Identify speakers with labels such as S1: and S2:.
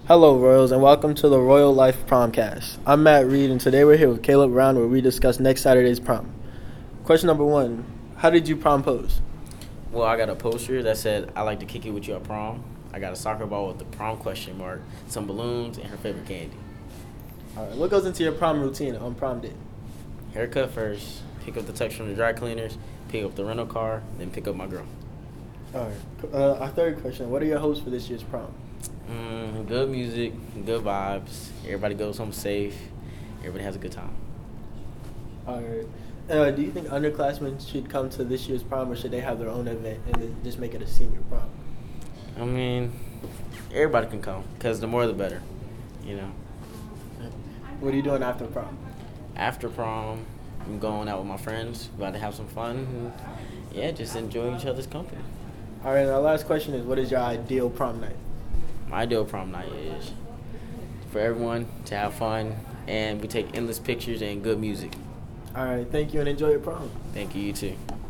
S1: Hello, Royals, and welcome to the Royal Life Promcast. I'm Matt Reed, and today we're here with Caleb Brown, where we discuss next Saturday's prom. Question number one: how did you prom pose?
S2: Well, I got a poster that said, "I like to kick it with you at prom." I got a soccer ball with the prom question mark, some balloons, and her favorite candy.
S1: All right, what goes into your prom routine on prom day?
S2: Haircut first, pick up the tux from the dry cleaners, pick up the rental car, then pick up my girl.
S1: All right, our third question: what are your hopes for this year's prom?
S2: Good music, good vibes. Everybody goes home safe. Everybody has a good time.
S1: All right, do you think underclassmen should come to this year's prom, or should they have their own event and then just make it a senior prom?
S2: I mean, everybody can come, because the more the better, you know.
S1: What are you doing after prom?
S2: After prom, I'm going out with my friends, about to have some fun, and just enjoy each other's company.
S1: All right, and our last question is: what is your ideal prom night?
S2: My ideal prom night is for everyone to have fun, and we take endless pictures and good music.
S1: All right, thank you, and enjoy your prom.
S2: Thank you, you too.